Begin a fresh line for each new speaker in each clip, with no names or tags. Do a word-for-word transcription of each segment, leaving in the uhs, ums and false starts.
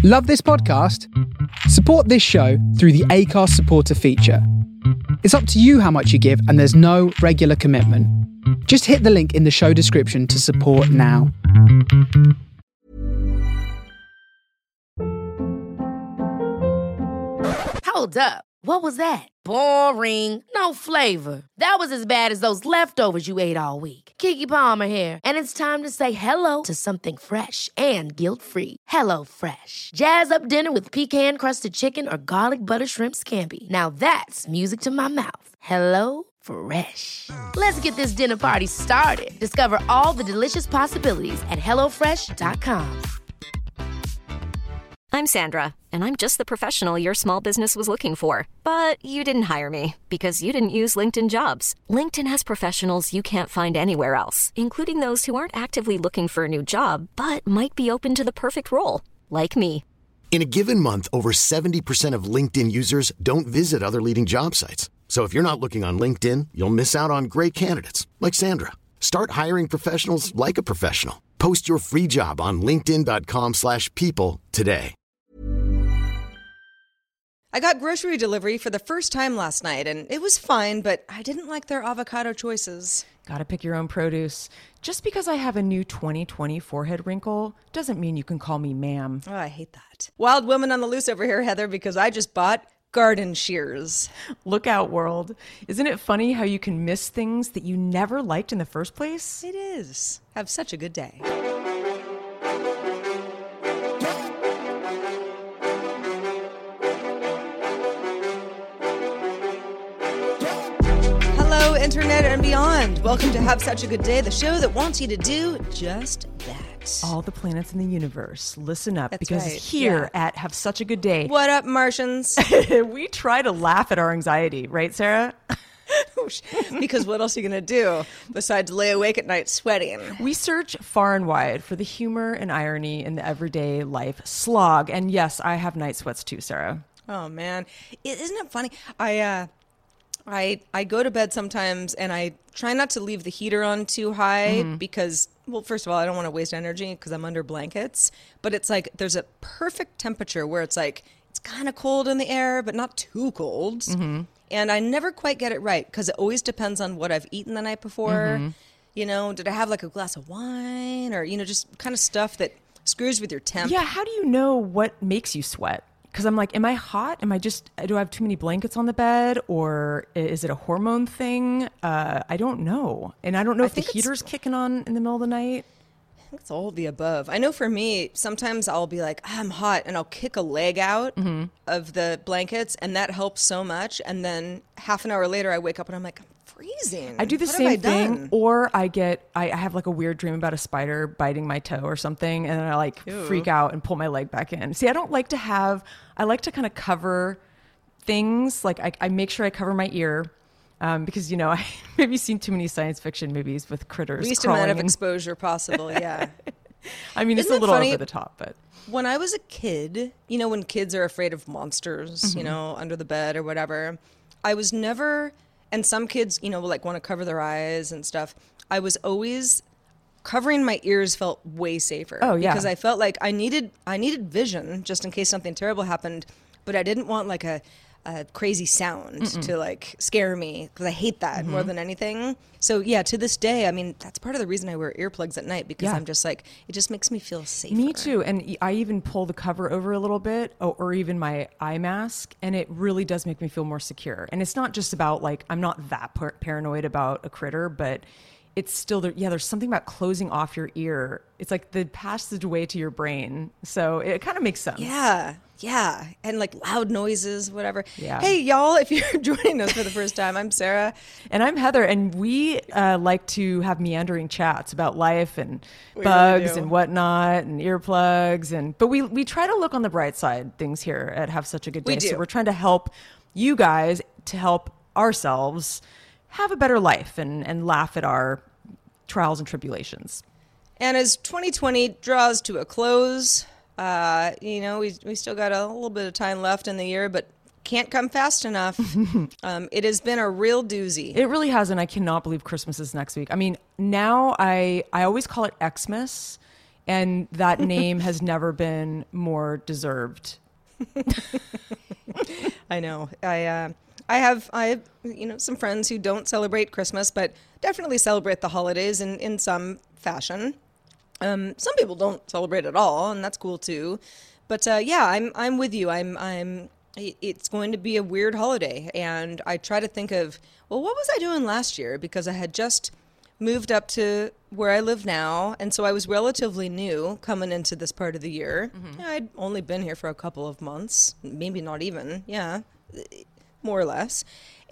Love this podcast? Support this show through the Acast supporter feature. It's up to you how much you give, and there's no regular commitment. Just hit the link in the show description to support now.
Hold up. What was that? Boring. No flavor. That was as bad as those leftovers you ate all week. Keke Palmer here, and it's time to say hello to something fresh and guilt-free. Hello Fresh. Jazz up dinner with pecan-crusted chicken or garlic butter shrimp scampi. Now that's music to my mouth. Hello Fresh. Let's get this dinner party started. Discover all the delicious possibilities at hello fresh dot com.
I'm Sandra, and I'm just the professional your small business was looking for. But you didn't hire me because you didn't use LinkedIn Jobs. LinkedIn has professionals you can't find anywhere else, including those who aren't actively looking for a new job, but might be open to the perfect role, like me.
In a given month, over seventy percent of LinkedIn users don't visit other leading job sites. So if you're not looking on LinkedIn, you'll miss out on great candidates like Sandra. Start hiring professionals like a professional. Post your free job on linkedin dot com slash people today.
I got grocery delivery for the first time last night, and it was fine, but I didn't like their avocado choices.
Gotta pick your own produce. Just because I have a new twenty twenty forehead wrinkle doesn't mean you can call me ma'am.
Oh, I hate that. Wild woman on the loose over here, Heather, because I just bought garden shears.
Look out, world. Isn't it funny how you can miss things that you never liked in the first place?
It is. Have such a good day. Hello, Internet and beyond. Welcome to Have Such a Good Day, the show that wants you to do just that.
All the planets in the universe, listen up,
That's
because
right.
here
Yeah.
at Have Such a Good Day,
What up, Martians?
we try to laugh at our anxiety, right, Sarah?
Because what else are you going to do besides lay awake at night sweating?
We search far and wide for the humor and irony in the everyday life slog. And yes, I have night sweats too, Sarah.
Oh, man. It, isn't it funny? I, uh, I, I go to bed sometimes and I try not to leave the heater on too high mm-hmm. because, well, first of all, I don't want to waste energy because I'm under blankets. But it's like there's a perfect temperature where it's like it's kind of cold in the air, but not too cold. Mm-hmm. And I never quite get it right because it always depends on what I've eaten the night before. Mm-hmm. You know, did I have like a glass of wine or, you know, just kind of stuff that screws with your temp?
Yeah, how do you know what makes you sweat? Because I'm like, am I hot? Am I just, do I have too many blankets on the bed? Or is it a hormone thing? Uh, I don't know. And I don't know
I
if the heater's kicking on in the middle of the night.
It's all of the above. I know for me, sometimes I'll be like, I'm hot, and I'll kick a leg out mm-hmm. of the blankets, and that helps so much. And then half an hour later, I wake up and I'm like, I'm freezing.
I do the
what
same
have I
thing,
done?
or I get, I, I have like a weird dream about a spider biting my toe or something, and then I like Ew. freak out and pull my leg back in. See, I don't like to have, I like to kind of cover things. Like I, I make sure I cover my ear. Um, because, you know, I maybe seen too many science fiction movies with critters
Least
crawling.
amount of exposure possible, yeah.
I mean,
Isn't
it's a little
funny?
over the top, but...
When I was a kid, you know, when kids are afraid of monsters, mm-hmm. you know, under the bed or whatever, I was never, and some kids, you know, like want to cover their eyes and stuff. I was always, covering my ears felt way safer.
Oh, yeah.
Because I felt like I needed, I needed vision just in case something terrible happened, but I didn't want like a, a crazy sound Mm-mm. to like scare me because I hate that mm-hmm. more than anything. So yeah, to this day, I mean, that's part of the reason I wear earplugs at night because yeah. I'm just like, it just makes me feel safer.
Me too. And I even pull the cover over a little bit or, or even my eye mask, and it really does make me feel more secure. And it's not just about like, I'm not that par- paranoid about a critter, but it's still there. Yeah, there's something about closing off your ear. It's like the passageway to your brain. So it kind of makes sense.
Yeah. Yeah. And like loud noises, whatever.
Yeah.
Hey, y'all, if you're joining us for the first time, I'm Sarah.
And I'm Heather. And we uh, like to have meandering chats about life and
we
bugs
really
and whatnot and earplugs. And But we, we try to look on the bright side things here at Have Such a Good Day.
We do.
So we're trying to help you guys to help ourselves have a better life and, and laugh at our trials and tribulations.
And as twenty twenty draws to a close, uh, you know, we we still got a little bit of time left in the year, but can't come fast enough. um, it has been a real doozy.
It really has, and I cannot believe Christmas is next week. I mean, now I I always call it Xmas, And that name has never been more deserved.
I know. I uh, I have I have, you know, some friends who don't celebrate Christmas, but definitely celebrate the holidays in, in some fashion. Um, some people don't celebrate at all, and that's cool too. But uh, yeah, I'm I'm with you. I'm I'm. It's going to be a weird holiday, and I try to think of, well, what was I doing last year? Because I had just moved up to where I live now, and so I was relatively new coming into this part of the year. Mm-hmm. I'd only been here for a couple of months, maybe not even, yeah, more or less,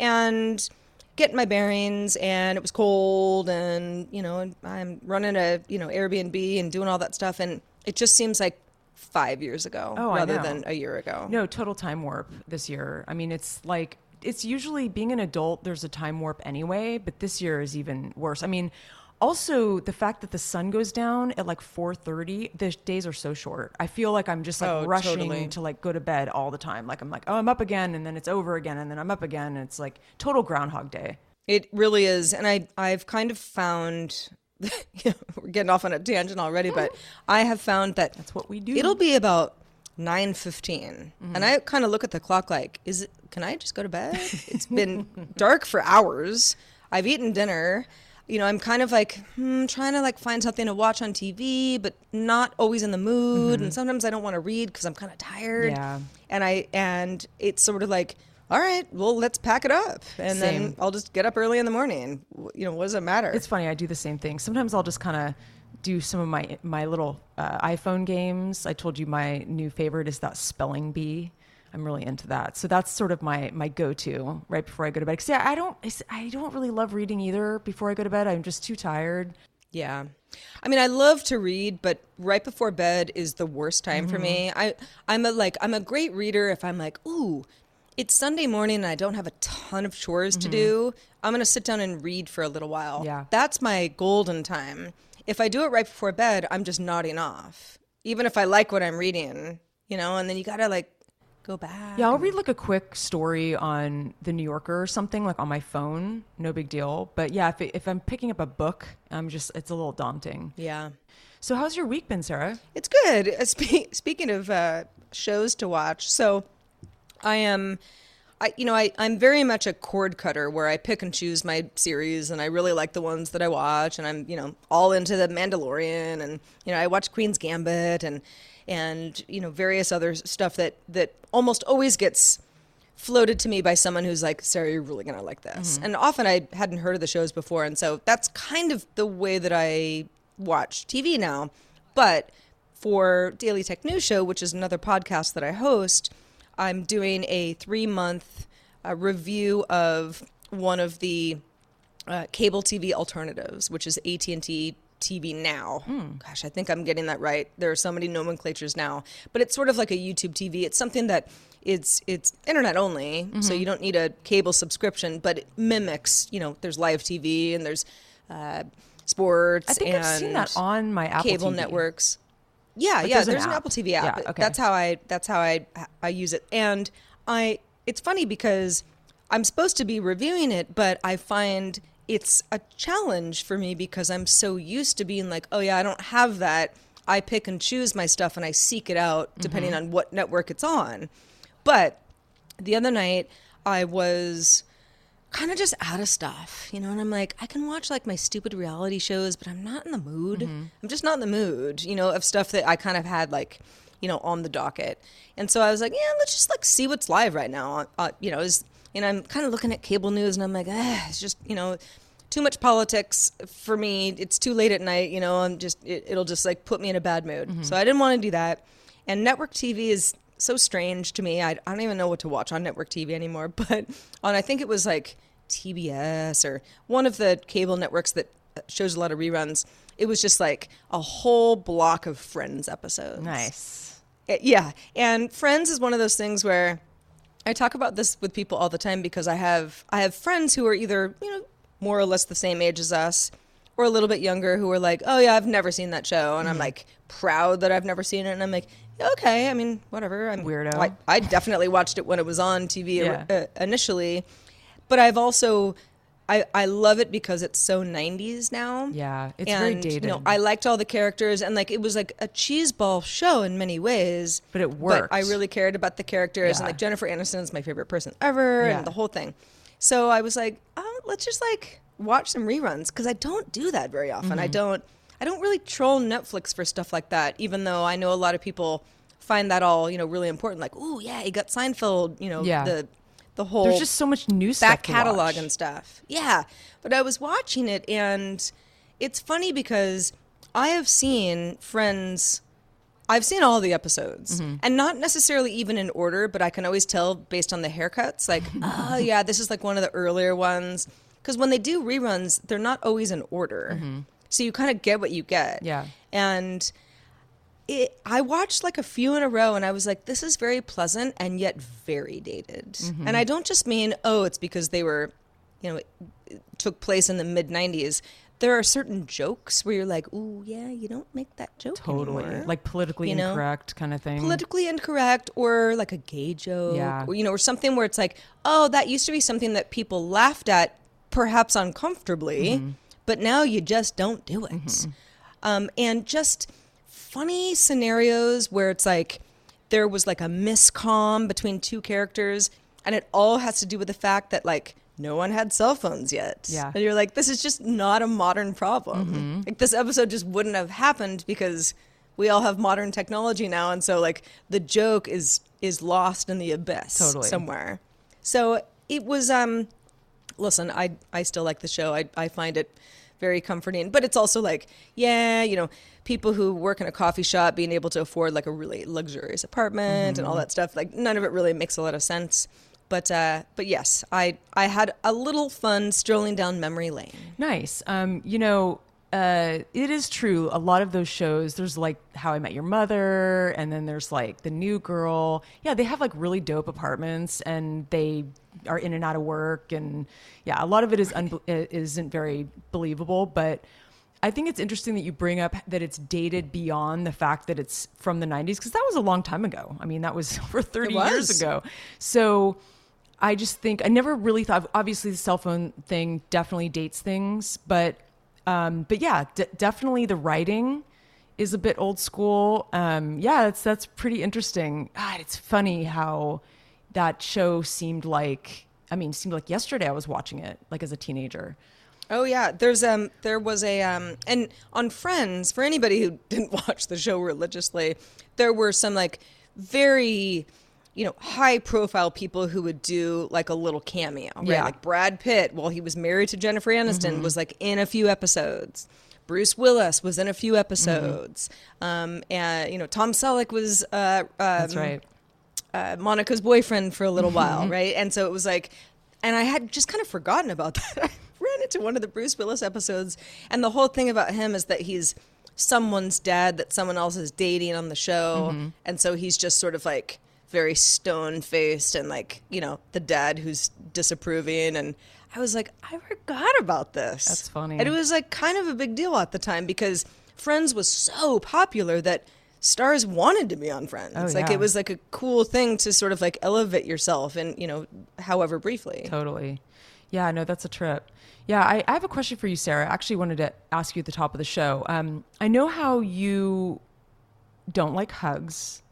and getting my bearings, and it was cold, and, you know, I'm running a, you know, Airbnb and doing all that stuff, and it just seems like five years ago
oh,
rather than a year ago.
No, total time warp this year. I mean, it's like, it's usually being an adult, there's a time warp anyway, but this year is even worse. I mean, also the fact that the sun goes down at like four thirty, the days are so short. I feel like I'm just like
oh,
rushing
totally.
to like go to bed all the time. Like I'm like, oh, I'm up again, and then it's over again, and then I'm up again. And it's like total Groundhog Day.
It really is. And I, I've kind of found, you know, we're getting off on a tangent already, but I have found that
that's what we do.
It'll be about nine fifteen, mm-hmm. and I kind of look at the clock like, is it, can I just go to bed? It's been dark for hours. I've eaten dinner. You know, I'm kind of like hmm, trying to like find something to watch on T V, but not always in the mood. Mm-hmm. And sometimes I don't want to read because I'm kind of tired.
Yeah.
And I and it's sort of like, all right, well, let's pack it up, and
Same.
then I'll just get up early in the morning. You know, what does it matter?
It's funny. I do the same thing. Sometimes I'll just kind of do some of my my little uh, iPhone games. I told you my new favorite is that spelling bee. I'm really into that. So that's sort of my my go-to right before I go to bed. Because yeah, I don't I don't really love reading either before I go to bed. I'm just too tired.
Yeah. I mean, I love to read, but right before bed is the worst time mm-hmm. for me. I I'm a like I'm a great reader if I'm like, ooh, it's Sunday morning and I don't have a ton of chores mm-hmm. to do. I'm going to sit down and read for a little while.
Yeah.
That's my golden time. If I do it right before bed, I'm just nodding off. Even if I like what I'm reading, you know, and then you got to like go back.
Yeah, I'll read like a quick story on The New Yorker or something like on my phone. No big deal. But yeah, if, it, if I'm picking up a book, I'm just, it's a little daunting.
Yeah.
So how's your week been, Sarah?
It's good. Uh, spe- speaking of uh, shows to watch, so I am, I you know, I, I'm very much a cord cutter where I pick and choose my series, and I really like the ones that I watch, and I'm, you know, all into The Mandalorian, and, you know, I watch Queen's Gambit and, and, you know, various other stuff that, that almost always gets floated to me by someone who's like, Sarah, you're really going to like this. Mm-hmm. And often I hadn't heard of the shows before, and so that's kind of the way that I watch T V now. But for Daily Tech News Show, which is another podcast that I host, I'm doing a three-month uh, review of one of the uh, cable T V alternatives, which is A T and T T V Now. Mm. Gosh, I think I'm getting that right. There are so many nomenclatures now, but it's sort of like a YouTube T V. It's something that it's it's internet only, mm-hmm. so you don't need a cable subscription, but it mimics, you know, there's live T V and there's uh, sports.
I think
and
I've seen that on my Apple
cable
T V.
Networks. Yeah,
like
yeah.
There's,
there's
an,
an
app.
Apple T V app.
Yeah, okay.
That's how I. That's how I. I use it, and I. It's funny because I'm supposed to be reviewing it, but I find it's a challenge for me because I'm so used to being like, oh yeah, I don't have that. I pick and choose my stuff and I seek it out depending mm-hmm. on what network it's on. But the other night I was kind of just out of stuff, you know, and I'm like, I can watch like my stupid reality shows, but I'm not in the mood. Mm-hmm. I'm just not in the mood, you know, of stuff that I kind of had like, you know, on the docket. And so I was like, yeah, let's just like see what's live right now. Uh, you know, is, and I'm kind of looking at cable news and I'm like, ah, it's just, you know, too much politics for me. It's too late at night, you know, I'm just, it, it'll just like put me in a bad mood. Mm-hmm. So I didn't want to do that. And network T V is so strange to me. I, I don't even know what to watch on network T V anymore, but on, I think it was like T B S or one of the cable networks that shows a lot of reruns. It was just like a whole block of Friends episodes.
Nice.
It, yeah. And Friends is one of those things where I talk about this with people all the time because I have, I have friends who are either, you know, more or less the same age as us, or a little bit younger, who are like, oh yeah, I've never seen that show. And mm-hmm. I'm like proud that I've never seen it. And I'm like, okay, I mean, whatever. I'm
weirdo.
I, I definitely watched it when it was on T V
yeah.
uh, initially, but I've also, I, I love it because it's so nineties now.
Yeah, it's
and,
very dated.
You know, I liked all the characters, and like it was like a cheeseball show in many ways.
But it worked.
But I really cared about the characters,
Yeah.
and like Jennifer Aniston is my favorite person ever,
Yeah.
and the whole thing. So I was like, oh, let's just like watch some reruns, because I don't do that very often.
Mm-hmm.
I don't I don't really troll Netflix for stuff like that, even though I know a lot of people find that all, you know, really important. Like, oh yeah, he got Seinfeld, you know,
Yeah.
the the whole
There's just so much new stuff
back
to
catalog
watch.
and stuff. Yeah. But I was watching it, and it's funny because I have seen Friends, I've seen all the episodes,
Mm-hmm.
and not necessarily even in order, but I can always tell based on the haircuts, like, oh yeah, this is like one of the earlier ones. Because when they do reruns, they're not always in order. So you kind of get what you get.
Yeah.
And it, I watched like a few in a row, and I was like, this is very pleasant and yet very dated.
Mm-hmm.
And I don't just mean, oh, it's because they were, you know, it, it took place in the mid nineties. There are certain jokes where you're like, ooh, yeah, you don't make that joke
Totally.
anymore.
Like politically
You know?
incorrect kind of thing.
Politically incorrect, or like a gay joke,
Yeah.
or, you know, or something where it's like, oh, that used to be something that people laughed at, perhaps uncomfortably,
Mm-hmm.
but now you just don't do it. Um, and just funny scenarios where it's like there was like a miscomm between two characters, and it all has to do with the fact that like no one had cell phones yet.
Yeah.
And you're like, this is just not a modern problem. Like this episode just wouldn't have happened because we all have modern technology now, and so like the joke is is lost in the abyss
Totally.
somewhere. So it was um listen, I I still like the show. I I find it very comforting, but it's also like, yeah, you know, people who work in a coffee shop being able to afford like a really luxurious apartment and all that stuff, like none of it really makes a lot of sense. But uh, but yes, I I had a little fun strolling down memory lane.
Nice. Um, you know, uh, it is true. A lot of those shows, there's like How I Met Your Mother, and then there's like The New Girl. Yeah, they have like really dope apartments, and they are in and out of work, and yeah, a lot of it is un- isn't very believable. But I think it's interesting that you bring up that it's dated beyond the fact that it's from the nineties, because that was a long time ago. I mean, that was over thirty
It
years
was.
ago. So I just think I never really thought. Obviously, the cell phone thing definitely dates things, but um, but yeah, d- definitely the writing is a bit old school. Um, yeah, that's that's pretty interesting. God, it's funny how that show seemed like. I mean, it seemed like yesterday I was watching it, like as a teenager.
Oh yeah, there's um there was a um and on Friends, for anybody who didn't watch the show religiously, there were some like very, you know, high profile people who would do like a little cameo, right?
Yeah.
Like Brad Pitt, while he was married to Jennifer Aniston, was like in a few episodes. Bruce Willis was in a few episodes. Um, and you know, Tom Selleck was uh, um,
That's right.
uh, Monica's boyfriend for a little while, right? And so it was like, and I had just kind of forgotten about that. I ran into one of the Bruce Willis episodes, and the whole thing about him is that he's someone's dad that someone else is dating on the show, and so he's just sort of like very stone-faced and like, you know, the dad who's disapproving. And I was like, I forgot about this.
That's funny.
And it was like kind of a big deal at the time because Friends was so popular that stars wanted to be on Friends.
Oh,
like
yeah.
it was like a cool thing to sort of like elevate yourself, and you know, however briefly.
Totally. Yeah, no, that's a trip. Yeah, I, I have a question for you, Sarah. I actually wanted to ask you at the top of the show. Um, I know how you don't like hugs.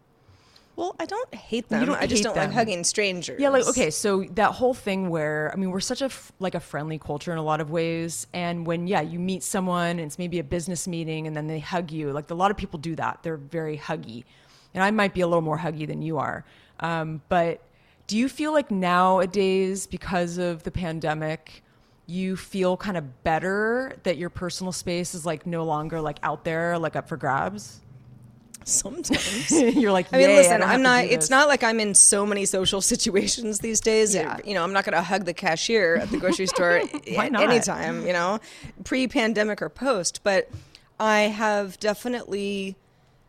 Well, I don't hate them.
don't
I just
hate
don't
them.
like hugging strangers.
Yeah, like, okay, so that whole thing where, I mean, we're such a, f- like a friendly culture in a lot of ways. And when, yeah, you meet someone and it's maybe a business meeting and then they hug you, like a lot of people do that. They're very huggy. And I might be a little more huggy than you are. Um, but do you feel like nowadays, because of the pandemic, you feel kind of better that your personal space is like no longer like out there, like up for grabs?
Sometimes.
You're like,
I mean,
"Yay,
listen,
don't have
I'm
to
not,
do
it's
this."
not like I'm in so many social situations these days.
Yeah.
You know, I'm not going to hug the cashier at the grocery store
Why
at
not?
any time, you know, pre-pandemic or post. But I have definitely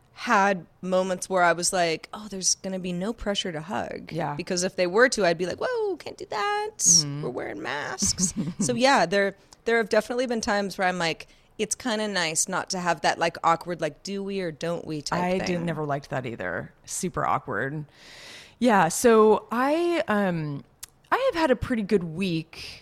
had moments where I was like, oh, there's going to be no pressure to hug.
Yeah.
Because if they were to, I'd be like, whoa, can't do that.
Mm-hmm.
We're wearing masks. So yeah, there, there have definitely been times where I'm like, it's kind of nice not to have that like awkward, like, do we or don't we type
I
thing.
did never liked that either. Super awkward. Yeah. So I um I have had a pretty good week.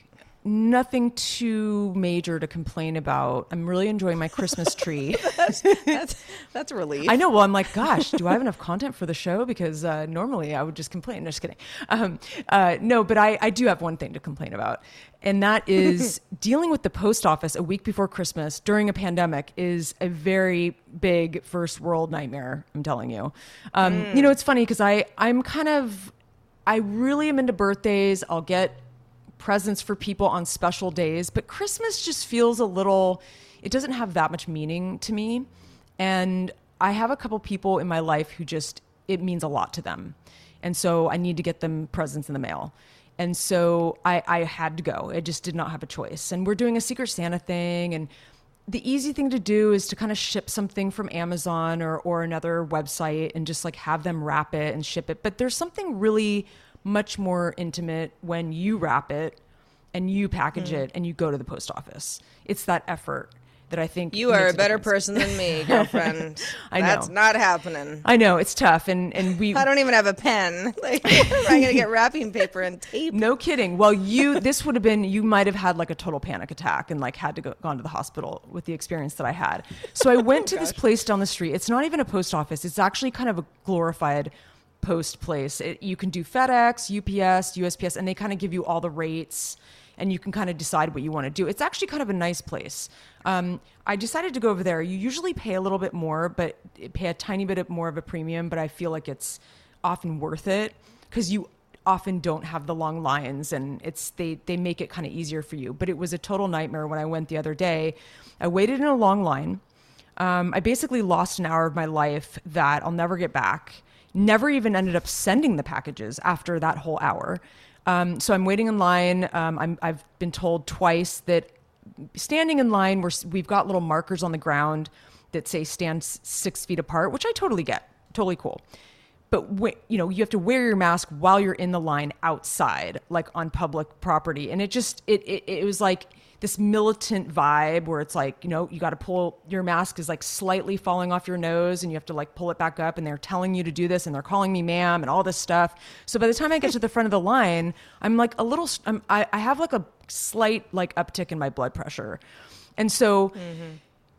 nothing too major to complain about. I'm really enjoying my Christmas tree.
that's, that's that's a relief.
I know. Well, I'm like, gosh, do I have enough content for the show? Because uh, normally I would just complain. No, just kidding. Um, uh, no, but I, I do have one thing to complain about. And that is dealing with the post office a week before Christmas during a pandemic is a very big first world nightmare, I'm telling you. Um, mm. You know, it's funny because I, I'm kind of, I really am into birthdays. I'll get presents for people on special days, but Christmas just feels a little, it doesn't have that much meaning to me. And I have a couple people in my life who just, it means a lot to them. And so I need to get them presents in the mail. And so I, I had to go. I just did not have a choice. And we're doing a Secret Santa thing. And the easy thing to do is to kind of ship something from Amazon or, or another website and just like have them wrap it and ship it. But there's something really much more intimate when you wrap it and you package mm. it and you go to the post office. It's that effort that I think
you are a better person than me, girlfriend.
I know.
That's not happening.
I know, it's tough. And, and we
I don't even have a pen. Like, I'm going to get wrapping paper and tape.
No kidding. Well, you, this would have been, you might have had like a total panic attack and like had to go gone to the hospital with the experience that I had. So I went oh, to gosh. this place down the street. It's not even a post office. It's actually kind of a glorified post place. It, you can do FedEx, U P S, U S P S, and they kind of give you all the rates and you can kind of decide what you want to do. It's actually kind of a nice place. Um, I decided to go over there. You usually pay a little bit more, but pay a tiny bit more of a premium, but I feel like it's often worth it because you often don't have the long lines and it's they, they make it kind of easier for you. But it was a total nightmare when I went the other day. I waited in a long line. Um, I basically lost an hour of my life that I'll never get back. Never even ended up sending the packages after that whole hour. Um, so I'm waiting in line. Um, I'm, I've been told twice that standing in line, we're, we've got little markers on the ground that say stand six feet apart, which I totally get. Totally cool. But, w- you know, you have to wear your mask while you're in the line outside, like on public property. And it just, it, it, it was like this militant vibe where it's like, you know, you got to pull, your mask is like slightly falling off your nose and you have to like pull it back up and they're telling you to do this and they're calling me ma'am and all this stuff. So by the time I get to the front of the line, I'm like a little, I'm, I, I have like a slight like uptick in my blood pressure. And so mm-hmm.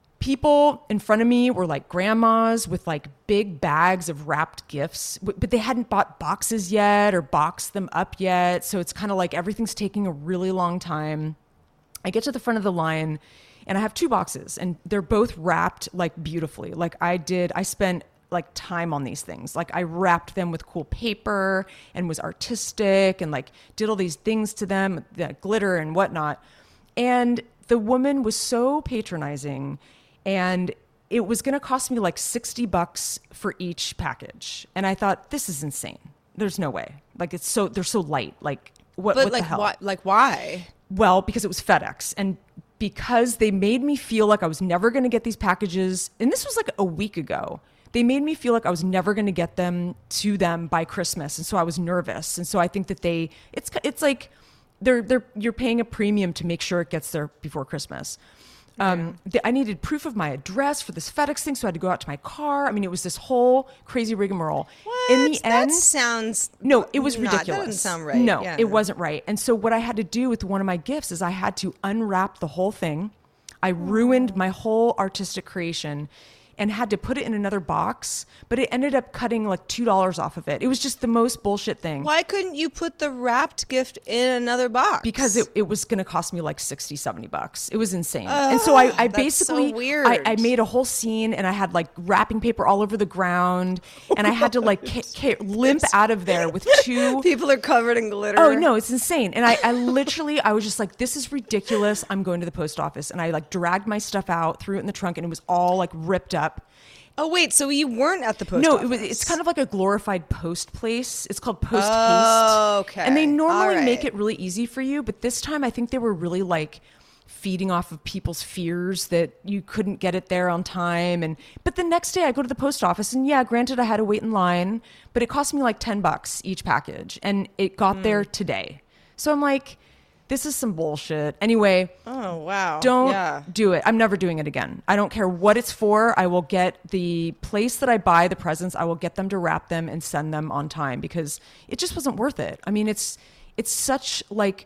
people in front of me were like grandmas with like big bags of wrapped gifts, but they hadn't bought boxes yet or boxed them up yet. So it's kind of like everything's taking a really long time. I get to the front of the line and I have two boxes and they're both wrapped like beautifully. Like I did, I spent like time on these things. Like I wrapped them with cool paper and was artistic and like did all these things to them, the glitter and whatnot. And the woman was so patronizing and it was going to cost me like sixty bucks for each package. And I thought, this is insane. There's no way. Like it's so, they're so light. Like what,
but
what
like,
the hell?
Why, like why?
Well, because it was FedEx and because they made me feel like I was never going to get these packages. And this was like a week ago. They made me feel like I was never going to get them to them by Christmas. And so I was nervous. And so I think that they, it's, it's like they're, they're, you're paying a premium to make sure it gets there before Christmas. Um, yeah. the, I needed proof of my address for this FedEx thing, so I had to go out to my car. I mean, it was this whole crazy rigmarole.
What?
In the
that
end,
sounds
no, it was
not,
ridiculous.
That doesn't sound right.
No,
yeah.
it wasn't right. And so what I had to do with one of my gifts is I had to unwrap the whole thing. I ruined my whole artistic creation and had to put it in another box, but it ended up cutting like two dollars off of it. It was just the most bullshit thing.
Why couldn't you put the wrapped gift in another box?
Because it, it was going to cost me like sixty, seventy bucks. It was insane. Uh, and so I, I
that's
basically,
so weird.
I, I made a whole scene and I had like wrapping paper all over the ground and I had to like ca- ca- limp out of there with two.
People are covered in glitter.
Oh no, it's insane. And I, I literally, I was just like, this is ridiculous. I'm going to the post office. And I like dragged my stuff out, threw it in the trunk, and it was all like ripped up.
Oh wait, so you weren't at the post
no,
office?
No, it was. It's kind of like a glorified post place. It's called Post
oh,
Haste.
Okay.
And they normally
right.
make it really easy for you, but this time I think they were really like feeding off of people's fears that you couldn't get it there on time. And but the next day I go to the post office and yeah, granted I had to wait in line, but it cost me like ten bucks each package, and it got mm. there today. So I'm like, this is some bullshit. Anyway.
Oh, wow.
Don't
yeah.
do it. I'm never doing it again. I don't care what it's for. I will get the place that I buy the presents. I will get them to wrap them and send them on time because it just wasn't worth it. I mean, it's, it's such like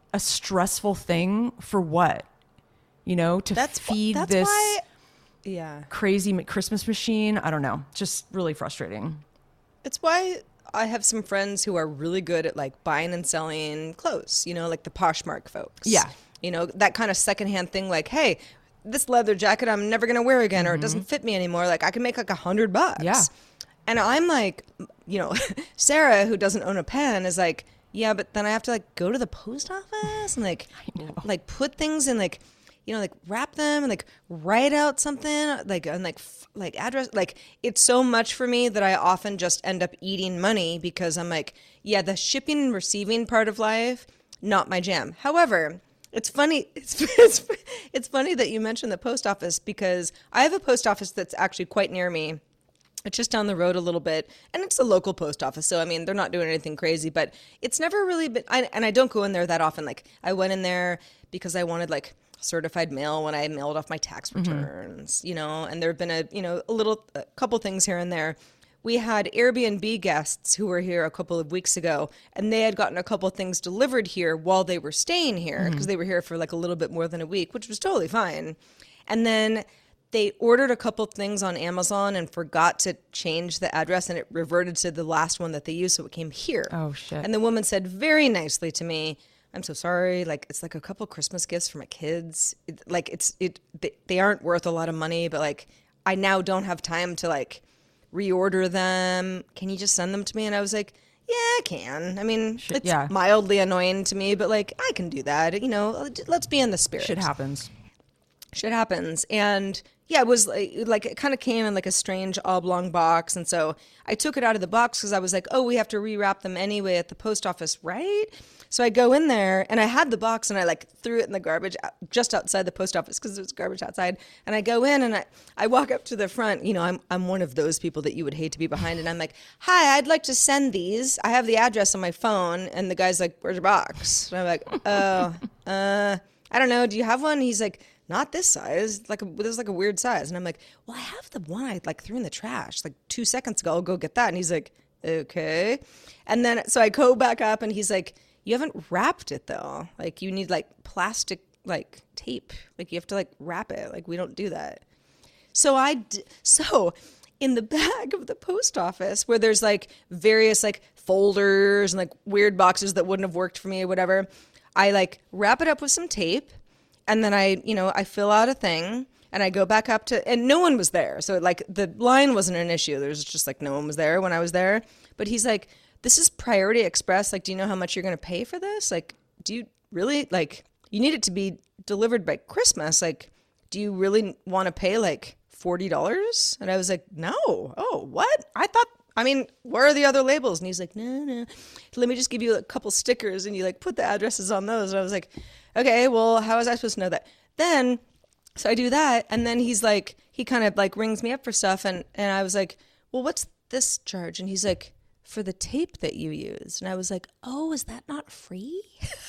a stressful thing for what? You know, to
That's
feed
that's
this
why, yeah.
crazy Christmas machine. I don't know. Just really frustrating.
It's why I have some friends who are really good at like buying and selling clothes, you know, like the Poshmark folks.
Yeah.
You know, that kind of secondhand thing like, hey, this leather jacket I'm never going to wear again, or it doesn't fit me anymore. Like I can make like a hundred bucks.
Yeah.
And I'm like, you know, Sarah, who doesn't own a pen, is like, yeah, but then I have to like go to the post office and like, like put things in like, you know, like wrap them and like write out something like and like f- like address. Like it's so much for me that I often just end up eating money because I'm like, yeah, the shipping and receiving part of life, not my jam. However, it's funny. It's, it's it's funny that you mentioned the post office because I have a post office that's actually quite near me. It's just down the road a little bit, and it's a local post office. So, I mean, they're not doing anything crazy, but it's never really been, I, and I don't go in there that often. Like, I went in there because I wanted, like, certified mail when I mailed off my tax returns, mm-hmm. you know, and there have been a, you know, a little, a couple things here and there. We had Airbnb guests who were here a couple of weeks ago, and they had gotten a couple of things delivered here while they were staying here because mm-hmm. they were here for, like, a little bit more than a week, which was totally fine. And then they ordered a couple things on Amazon and forgot to change the address, and it reverted to the last one that they used, so it came here.
Oh, shit.
And the woman said very nicely to me, I'm so sorry, like, it's like a couple Christmas gifts for my kids. It, like, it's, it, they, they aren't worth a lot of money, but, like, I now don't have time to, like, reorder them. Can you just send them to me? And I was like, yeah, I can. I mean,
Shit,
it's
yeah.
mildly annoying to me, but, like, I can do that. You know, let's be in the spirit.
Shit happens.
Shit happens. And yeah, it was like, like it kind of came in like a strange oblong box. And so I took it out of the box because I was like, oh, we have to rewrap them anyway at the post office, right? So I go in there and I had the box and I like threw it in the garbage just outside the post office because there was garbage outside. And I go in and I, I walk up to the front. You know, I'm I'm one of those people that you would hate to be behind. And I'm like, hi, I'd like to send these. I have the address on my phone. And the guy's like, where's your box? And I'm like, oh, uh, I don't know. Do you have one? He's like, not this size, like a, there's like a weird size. And I'm like, well, I have the one I like threw in the trash like two seconds ago. I'll go get that. And he's like, okay. And then, so I go back up and he's like, you haven't wrapped it though. Like you need like plastic, like tape. Like you have to like wrap it. Like we don't do that. So I, d- so in the back of the post office where there's like various like folders and like weird boxes that wouldn't have worked for me or whatever, I like wrap it up with some tape. And then I, you know, I fill out a thing and I go back up to, and no one was there. So like the line wasn't an issue. There's just like no one was there when I was there. But he's like, this is Priority Express. Like, do you know how much you're going to pay for this? Like, do you really, like, you need it to be delivered by Christmas. Like, do you really want to pay like forty dollars? And I was like, no. Oh, what? I thought, I mean, where are the other labels? And he's like, no, no. Let me just give you a couple stickers and you like put the addresses on those. And I was like, okay, well, how was I supposed to know that? Then, so I do that. And then he's like, he kind of like rings me up for stuff. And, and I was like, well, what's this charge? And he's like, for the tape that you used. And I was like, oh, is that not free?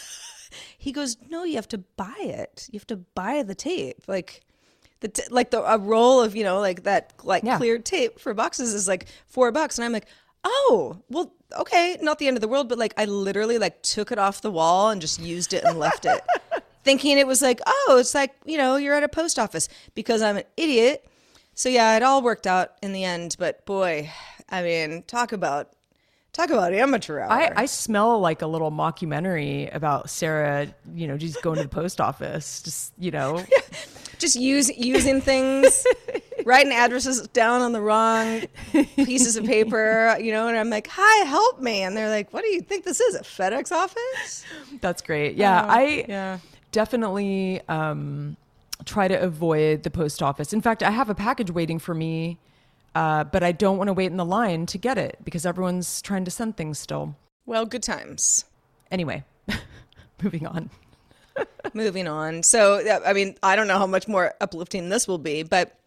He goes, no, you have to buy it. You have to buy the tape. Like, the t- like the a roll of, you know, like that like yeah. clear tape for boxes is like four bucks. And I'm like, oh, well, okay, not the end of the world, but like I literally like took it off the wall and just used it and left it, thinking it was like, oh, it's like, you know, you're at a post office because I'm an idiot. So yeah, it all worked out in the end. But boy, I mean, talk about talk about amateur hour.
I, I smell like a little mockumentary about Sarah, you know, just going to the post office, just, you know.
Just use, using things, writing addresses down on the wrong pieces of paper, you know, and I'm like, hi, help me. And they're like, what do you think this is, a FedEx office?
That's great. Yeah, uh, I
yeah.
definitely um, try to avoid the post office. In fact, I have a package waiting for me, uh, but I don't want to wait in the line to get it because everyone's trying to send things still.
Well, good times.
Anyway, moving on.
Moving on. So, I mean, I don't know how much more uplifting this will be, but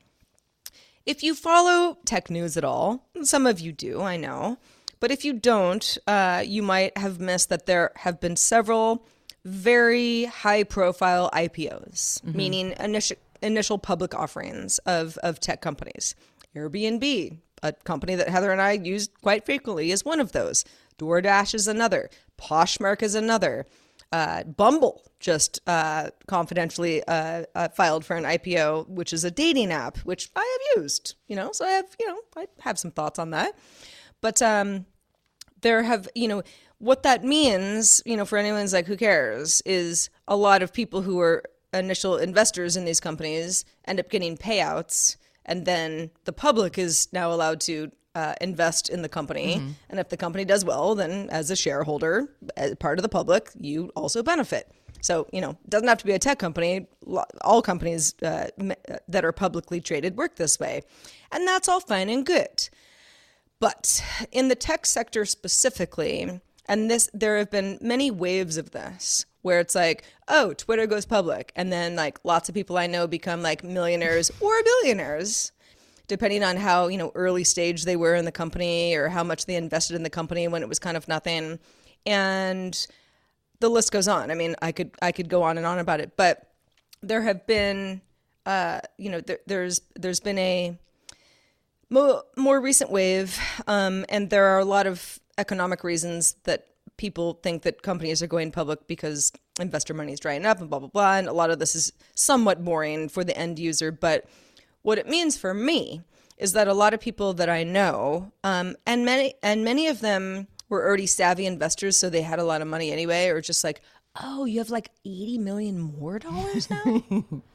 if you follow tech news at all, some of you do, I know, but if you don't, uh, you might have missed that there have been several very high-profile I P Os, mm-hmm. meaning initial initial public offerings of, of tech companies. Airbnb, a company that Heather and I use quite frequently, is one of those. DoorDash is another. Poshmark is another. Uh, Bumble just uh, confidentially uh, uh, filed for an I P O, which is a dating app, which I have used, you know, so I have, you know, I have some thoughts on that. But um, there have, you know, what that means, you know, for anyone's like, who cares, is a lot of people who are initial investors in these companies end up getting payouts, and then the public is now allowed to Uh, invest in the company. Mm-hmm. And if the company does well, then as a shareholder, as part of the public, you also benefit. So, you know, it doesn't have to be a tech company. All companies uh, that are publicly traded work this way. And that's all fine and good. But in the tech sector specifically, and this, there have been many waves of this, where it's like, oh, Twitter goes public. And then like lots of people I know become like millionaires or billionaires, depending on how, you know, early stage they were in the company or how much they invested in the company when it was kind of nothing. And the list goes on. I mean, I could I could go on and on about it, but there have been, uh, you know, there, there's there's been a more, more recent wave, um, and there are a lot of economic reasons that people think that companies are going public because investor money is drying up and blah, blah, blah. And a lot of this is somewhat boring for the end user, but what it means for me is that a lot of people that I know, um, and many and many of them were already savvy investors, so they had a lot of money anyway, or just like, oh, you have like eighty million more dollars now?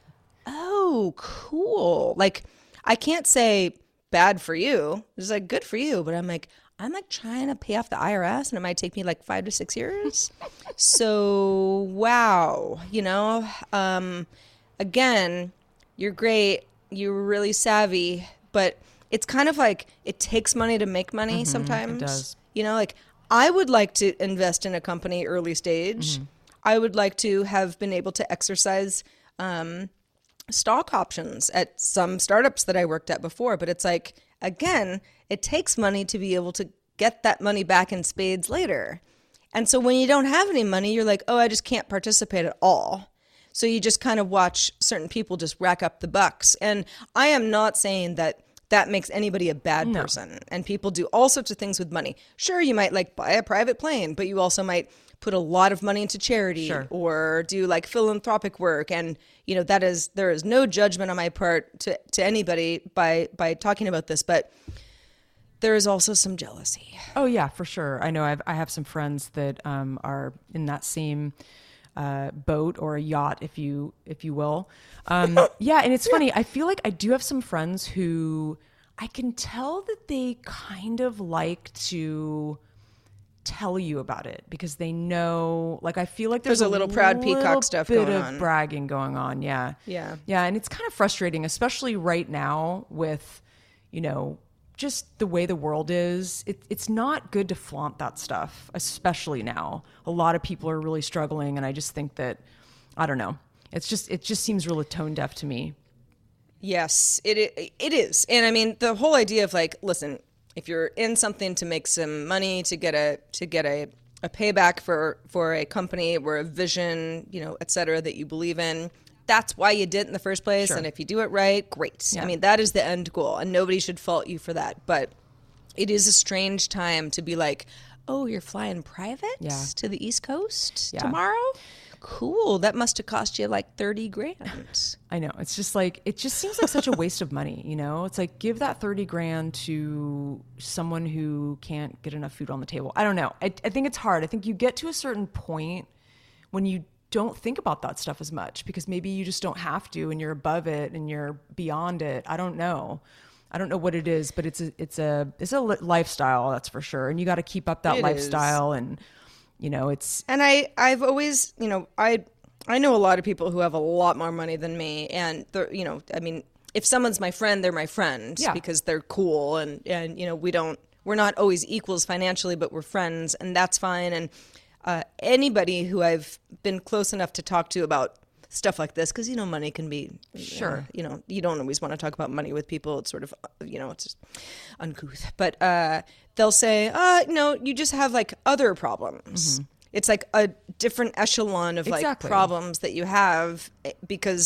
Oh, cool. Like, I can't say bad for you. It's like, good for you. But I'm like, I'm like trying to pay off the I R S, and it might take me like five to six years. So, wow. You know, um, again, you're great. You're really savvy, but it's kind of like it takes money to make money mm-hmm, sometimes. It does. You know, like I would like to invest in a company early stage. Mm-hmm. I would like to have been able to exercise um, stock options at some startups that I worked at before. But it's like, again, it takes money to be able to get that money back in spades later. And so when you don't have any money, you're like, oh, I just can't participate at all. So you just kind of watch certain people just rack up the bucks. And I am not saying that that makes anybody a bad no. person. And people do all sorts of things with money. Sure, you might like buy a private plane, but you also might put a lot of money into charity sure. or do like philanthropic work. And, you know, that is, there is no judgment on my part to, to anybody by, by talking about this, but there is also some jealousy.
Oh yeah, for sure. I know I've, I have some friends that um, are in that same Uh, boat or a yacht, if you if you will. Um, yeah, and it's funny. I feel like I do have some friends who I can tell that they kind of like to tell you about it because they know. Like I feel like there's,
there's a, a little proud
little
peacock stuff
bit
going
of
on.
bragging going on. Yeah,
yeah,
yeah, and it's kind of frustrating, especially right now with, you know, just the way the world is. It, it's not good to flaunt that stuff, especially now. A lot of people are really struggling, and I just think that, I don't know, it's just it just seems really tone deaf to me.
Yes, it it is. And I mean, the whole idea of like, listen, if you're in something to make some money, to get a to get a, a payback for, for a company or a vision, you know, et cetera, that you believe in, that's why you did it in the first place. Sure. And if you do it right, great. Yeah. I mean, that is the end goal, and nobody should fault you for that. But it is a strange time to be like, oh, you're flying private yeah. to the East Coast yeah. tomorrow? Cool. That must have cost you like thirty grand.
I know. It's just like, it just seems like such a waste of money, you know? It's like, give that thirty grand to someone who can't get enough food on the table. I don't know. I, I think it's hard. I think you get to a certain point when you don't think about that stuff as much because maybe you just don't have to and you're above it and you're beyond it. I don't know. I don't know what it is, but it's a, it's a, it's a lifestyle, that's for sure. And you got to keep up that it lifestyle is. And, you know, it's.
And I, I've always, you know, I, I know a lot of people who have a lot more money than me. And they're, you know, I mean, if someone's my friend, they're my friend yeah. because they're cool. And, and, you know, we don't, we're not always equals financially, but we're friends, and that's fine. And, Uh, anybody who I've been close enough to talk to about stuff like this, because, you know, money can be,
sure,
uh, you know, you don't always want to talk about money with people. It's sort of, you know, it's just uncouth. But uh, they'll say, uh, no, you just have like other problems. Mm-hmm. It's like a different echelon of exactly. like problems that you have because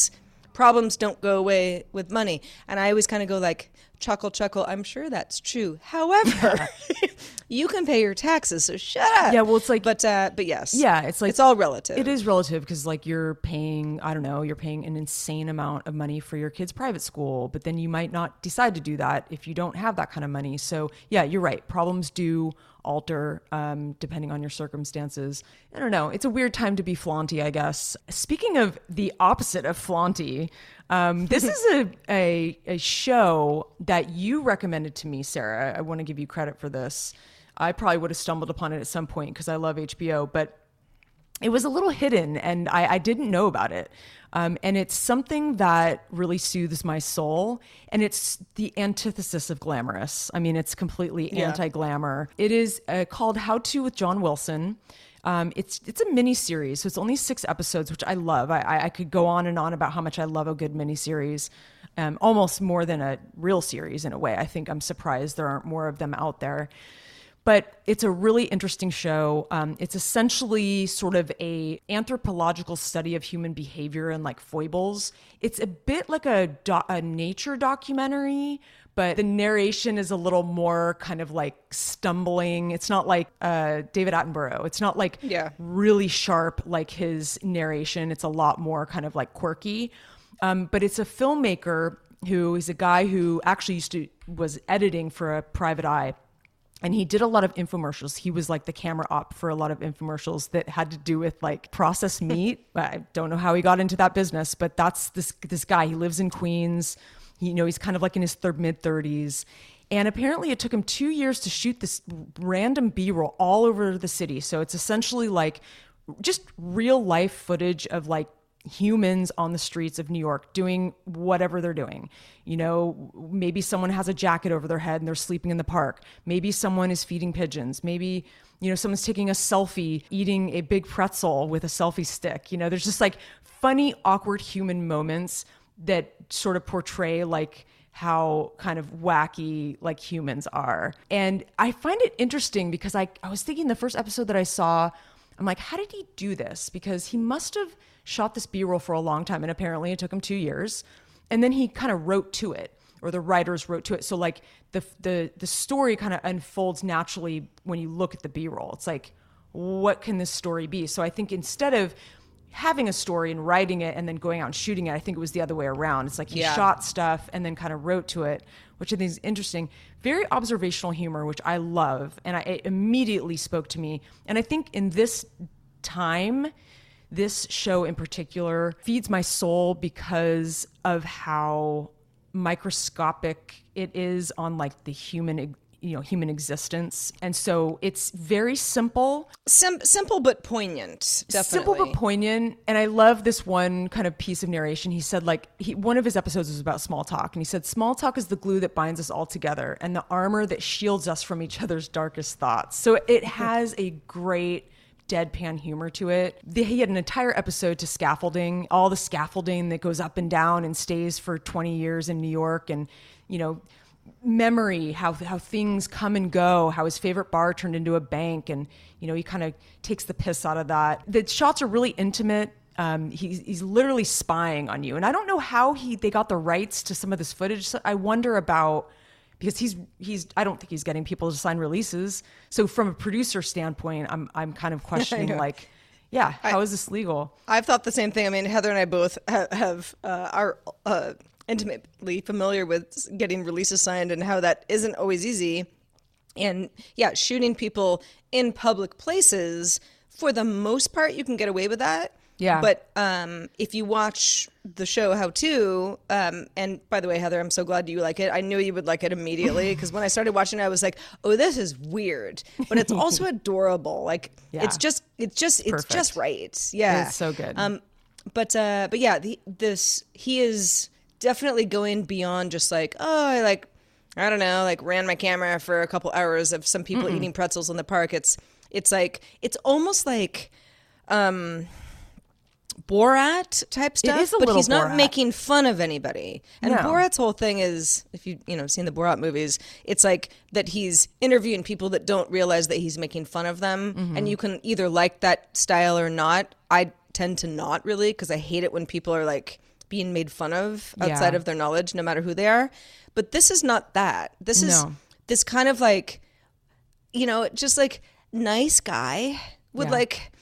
problems don't go away with money. And I always kind of go like, chuckle, chuckle. I'm sure that's true. However, you can pay your taxes, so shut up.
Yeah, well, it's like,
but uh, but yes,
yeah, it's like
it's all relative.
It is relative because like you're paying, I don't know, you're paying an insane amount of money for your kid's private school, but then you might not decide to do that if you don't have that kind of money. So yeah, you're right. Problems do alter um, depending on your circumstances. I don't know. It's a weird time to be flaunty, I guess. Speaking of the opposite of flaunty, um, this is a, a a show that you recommended to me, Sarah. I want to give you credit for this. I probably would have stumbled upon it at some point because I love H B O, but it was a little hidden and I, I didn't know about it. Um, and it's something that really soothes my soul. And it's the antithesis of glamorous. I mean, it's completely
yeah.
anti-glamour. It is uh, called How To with John Wilson. Um, it's it's a mini series, so it's only six episodes, which I love. I, I, I could go on and on about how much I love a good mini series, um, almost more than a real series in a way. I think I'm surprised there aren't more of them out there. But it's a really interesting show. Um, it's essentially sort of a anthropological study of human behavior and like foibles. It's a bit like a, do- a nature documentary, but the narration is a little more kind of like stumbling. It's not like uh, David Attenborough. It's not like
yeah.
really sharp like his narration. It's a lot more kind of like quirky. Um, but it's a filmmaker who is a guy who actually used to was editing for a private eye. And he did a lot of infomercials. He was like the camera op for a lot of infomercials that had to do with like processed meat. I don't know how he got into that business, but that's this this guy. He lives in Queens. He, you know, he's kind of like in his third mid thirties. And apparently it took him two years to shoot this random B-roll all over the city. So it's essentially like just real life footage of like humans on the streets of New York doing whatever they're doing. You know, maybe someone has a jacket over their head and they're sleeping in the park. Maybe someone is feeding pigeons. Maybe, you know, someone's taking a selfie, eating a big pretzel with a selfie stick. You know, there's just like funny, awkward human moments that sort of portray like how kind of wacky like humans are. And I find it interesting because I, I was thinking the first episode that I saw, I'm like, how did he do this? Because he must have shot this B-roll for a long time, and apparently it took him two years. And then he kind of wrote to it, or the writers wrote to it. So like the the the story kind of unfolds naturally when you look at the B-roll. It's like, what can this story be? So I think instead of having a story and writing it and then going out and shooting it, I think it was the other way around. It's like he
yeah.
shot stuff and then kind of wrote to it, which I think is interesting. Very observational humor, which I love. And I, it immediately spoke to me. And I think in this time, this show in particular feeds my soul because of how microscopic it is on like the human, you know, human existence. And so it's very simple.
Sim- simple but poignant, definitely.
Simple but poignant. And I love this one kind of piece of narration. He said like, he, one of his episodes was about small talk. And he said, small talk is the glue that binds us all together and the armor that shields us from each other's darkest thoughts. So it has a great deadpan humor to it. He had an entire episode to scaffolding, all the scaffolding that goes up and down and stays for twenty years in New York, and, you know, memory, how how things come and go, how his favorite bar turned into a bank, and, you know, he kind of takes the piss out of that. The shots are really intimate. Um, he's, he's literally spying on you. And I don't know how he they got the rights to some of this footage. So I wonder about, because he's he's I don't think he's getting people to sign releases. So from a producer standpoint, I'm I'm kind of questioning like, yeah, how I, is this legal?
I've thought the same thing. I mean, Heather and I both have, have uh, are uh, intimately familiar with getting releases signed and how that isn't always easy. And yeah, shooting people in public places, for the most part, you can get away with that.
Yeah.
But um, if you watch the show How To, um, and by the way, Heather, I'm so glad you like it. I knew you would like it immediately because when I started watching it, I was like, oh, this is weird. But it's also adorable. Like,
yeah.
it's just, it's just, it's, it's just right. Yeah.
It's so good.
Um, but, uh, but yeah, the, this, he is definitely going beyond just like, oh, I like, I don't know, like ran my camera for a couple hours of some people Mm-mm. eating pretzels in the park. It's, it's like, it's almost like, um, Borat type stuff,
it is a
but
little
he's not
Borat.
making fun of anybody. And
No.
Borat's whole thing is, if you you know seen the Borat movies, it's like that he's interviewing people that don't realize that he's making fun of them,
Mm-hmm.
and you can either like that style or not. I tend to not really, because I hate it when people are like being made fun of outside
Yeah.
of their knowledge, no matter who they are. But this is not that. This is
No.
this kind of like, you know, just like nice guy with
Yeah.
like,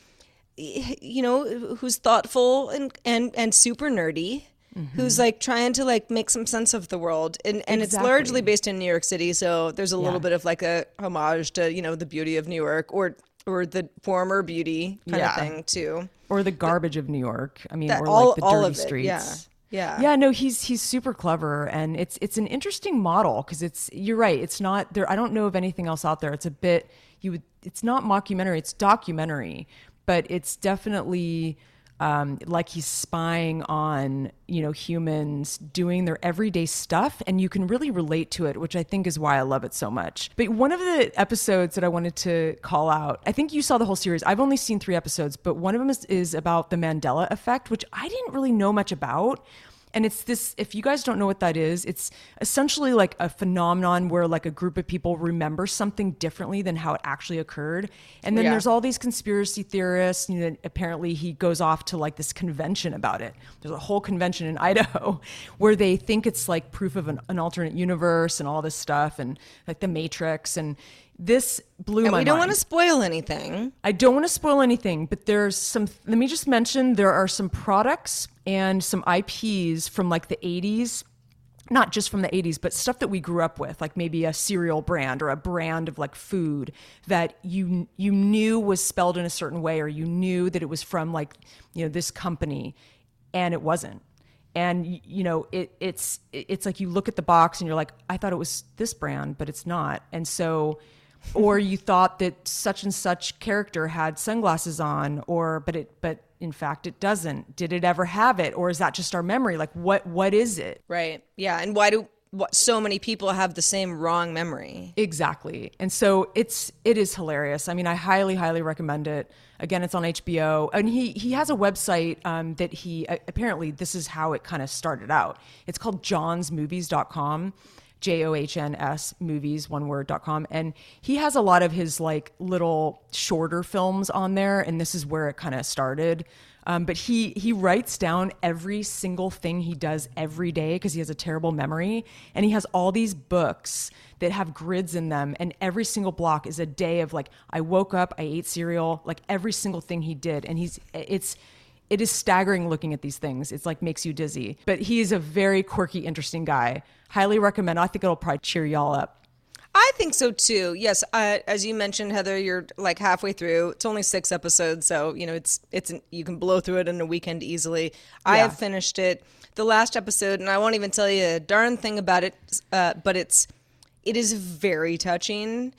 y- you know, who's thoughtful and, and, and super nerdy. Who's like trying to like make some sense of the world, and and it's
Exactly.
largely based in New York City, so there's a
Yeah.
little bit of like a homage to, you know, the beauty of New York, or or the former beauty kind
Yeah.
of thing too.
Or the garbage of New York. I mean,
That-
or
all-
like the
all
dirty
of it,
streets.
yeah. Yeah.
Yeah, no, he's he's super clever, and it's it's an interesting model because it's you're right. It's not there. I don't know of anything else out there. It's a bit you would. It's not mockumentary. It's documentary, but it's definitely um, like he's spying on you know humans doing their everyday stuff, and you can really relate to it, which I think is why I love it so much. But one of the episodes that I wanted to call out, I think you saw the whole series. I've only seen three episodes, but one of them is, is about the Mandela effect, which I didn't really know much about. And it's this, if you guys don't know what that is, it's essentially like a phenomenon where like a group of people remember something differently than how it actually occurred. And then
Yeah.
there's all these conspiracy theorists, you know, apparently he goes off to like this convention about it. There's a whole convention in Idaho where they think it's like proof of an, an alternate universe and all this stuff and like the Matrix. And this blew
And
my
we don't
mind.
want to spoil anything.
I don't want to spoil anything, but there's some, let me just mention there are some products and some I Ps from like the eighties, not just from the eighties, but stuff that we grew up with, like maybe a cereal brand or a brand of like food that you you knew was spelled in a certain way, or you knew that it was from like, you know, this company, and it wasn't. And y- you know, it it's it's like you look at the box and you're like, I thought it was this brand, but it's not. And so or you thought that such and such character had sunglasses on, or but it but in fact it doesn't. Did it ever have it, or is that just our memory? Like what what is it?
Right. Yeah. And why do what, so many people have the same wrong memory?
Exactly. And so it's it is hilarious. I mean, I highly highly recommend it. Again, it's on H B O, and he he has a website um, that he uh, apparently this is how it kind of started out. It's called johns movies dot com. J O H N S movies, one word, dot com. And he has a lot of his like little shorter films on there. And this is where it kind of started. Um, but he, he writes down every single thing he does every day because he has a terrible memory. And he has all these books that have grids in them. And every single block is a day of like, I woke up, I ate cereal, like every single thing he did. And he's, it's, it is staggering looking at these things. It's like makes you dizzy. But he is a very quirky, interesting guy. Highly recommend. I think it'll probably cheer y'all up.
I think so too. Yes, uh, as you mentioned, Heather, you're like halfway through. It's only six episodes, so you know it's it's an, you can blow through it in a weekend easily. I
Yeah.
have finished it, the last episode, and I won't even tell you a darn thing about it. Uh, but it's it is very touching,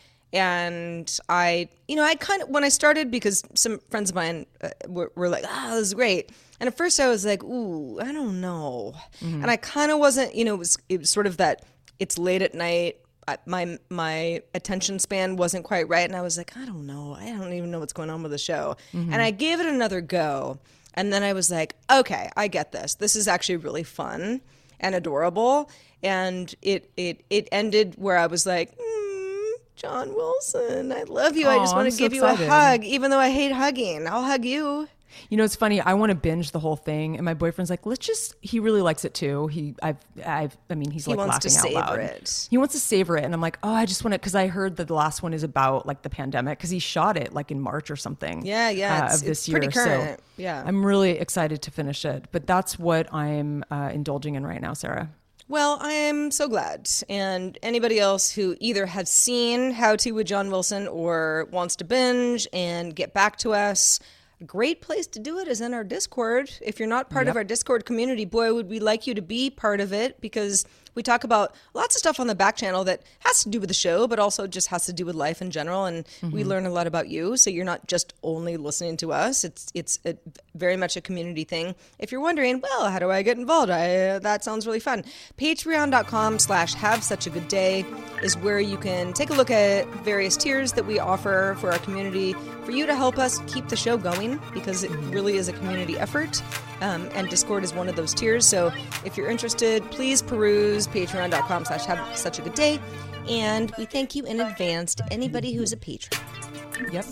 and I you know I kind of when I started, because some friends of mine uh, were, were like, "Ah, oh, this is great." And at first I was like, ooh, I don't know.
Mm-hmm.
And I kind of wasn't, you know, it was, it was sort of that it's late at night. I, my my attention span wasn't quite right. And I was like, I don't know. I don't even know what's going on with the show.
Mm-hmm.
And I gave it another go. And then I was like, okay, I get this. This is actually really fun and adorable. And it it it ended where I was like, mm, John Wilson, I love you. I
Aw,
just want
I'm
to
so
give
excited.
you a hug, even though I hate hugging. I'll hug you.
You know, it's funny. I want to binge the whole thing, and my boyfriend's like, "Let's just." He really likes it too. He, I've, I've. I mean, he's
He
like
wants to
laughing out
savor
loud.
it.
He wants to savor it, and I'm like, "Oh, I just want to," because I heard that the last one is about like the pandemic, because he shot it like in March or something.
Yeah, yeah,
uh,
it's-
of this
it's
year.
pretty current.
So
Yeah.
I'm really excited to finish it. But that's what I'm uh, indulging in right now, Sarah.
Well, I am so glad. And anybody else who either has seen How To with John Wilson or wants to binge and get back to us, a great place to do it is in our Discord. If you're not part of our Discord community, boy, would we like you to be part of it, because we talk about lots of stuff on the back channel that has to do with the show, but also just has to do with life in general. And we learn a lot about you. So you're not just only listening to us. It's it's a, very much a community thing. If you're wondering, well, how do I get involved? I, uh, that sounds really fun. Patreon.com slash have such a good day is where you can take a look at various tiers that we offer for our community for you to help us keep the show going, because it really is a community effort. Um, and Discord is one of those tiers. So if you're interested, please peruse patreon.com slash have such a good day. And we thank you in advance to anybody who's a patron.
Yep.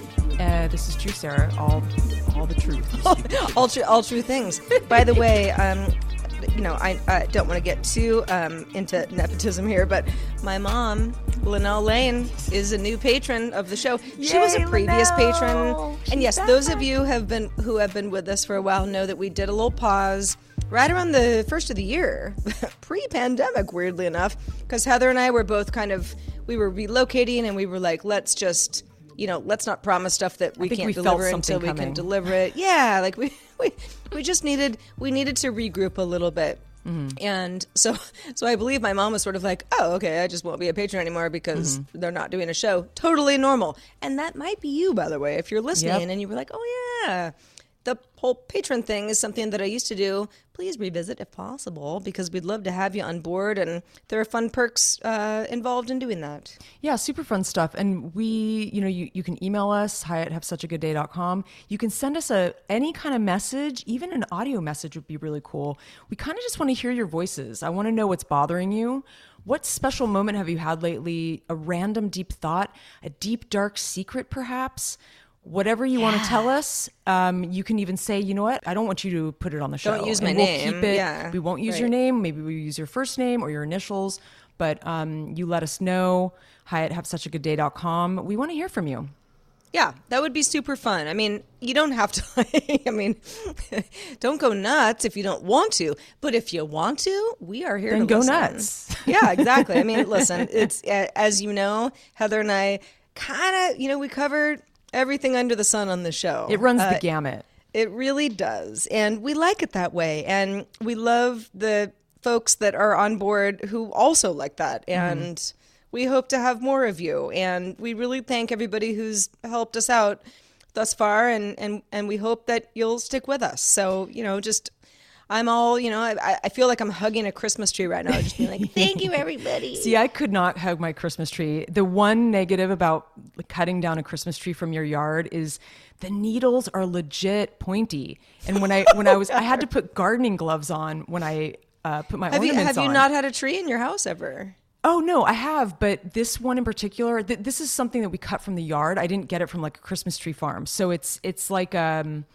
Uh, this is true, Sarah. All, all the truth.
all true, all true things. By the way, um, you know, I, I don't want to get too um, into nepotism here, but my mom, Linnell Lane, is a new patron of the show. Yay, she was a previous Linnell. patron. She's and yes, back. Those of you have been who have been with us for a while know that we did a little pause right around the first of the year, pre-pandemic, weirdly enough, because Heather and I were both kind of, we were relocating and we were like, let's just, you know, let's not promise stuff that we can't we deliver until we can deliver it. Yeah, like we, we, we just needed, we needed to regroup a little bit. Mm-hmm. And so, so I believe my mom was sort of like, oh, okay, I just won't be a patron anymore because mm-hmm. they're not doing a show. Totally normal. And that might be you, by the way, if you're listening yep. and you were like, oh yeah, the whole patron thing is something that I used to do. Please revisit if possible, because we'd love to have you on board, and there are fun perks uh, involved in doing that.
Yeah, super fun stuff. And we, you know, you, you can email us, hi at have such a good day dot com. You can send us a any kind of message, even an audio message would be really cool. We kind of just want to hear your voices. I want to know what's bothering you. What special moment have you had lately? A random deep thought, a deep dark secret perhaps? Whatever you yeah. want to tell us, um, you can even say, you know what, I don't want you to put it on the show.
Don't use my
and we'll
name.
Keep it,
yeah.
We won't use
right.
your name. Maybe we use your first name or your initials. But um, you let us know. Hi at have such a good day dot com. We want to hear from you.
Yeah, that would be super fun. I mean, you don't have to, I mean, don't go nuts if you don't want to. But if you want to, we are here
then
to
go
listen.
nuts.
Yeah, exactly. I mean, listen, it's as you know, Heather and I kind of, you know, we covered everything under the sun on the show.
It runs
uh,
the gamut.
It really does. And we like it that way. And we love the folks that are on board who also like that. And mm-hmm. we hope to have more of you. And we really thank everybody who's helped us out thus far. And, and, and we hope that you'll stick with us. So, you know, just... I'm all, you know, I, I feel like I'm hugging a Christmas tree right now. Just being like, thank you, everybody.
See, I could not hug my Christmas tree. The one negative about cutting down a Christmas tree from your yard is the needles are legit pointy. And when I when I was, I had to put gardening gloves on when I uh, put my
have
ornaments
you, have
on.
Have you not had a tree in your house ever?
Oh, no, I have. But this one in particular, th- this is something that we cut from the yard. I didn't get it from like a Christmas tree farm. So it's it's like... um.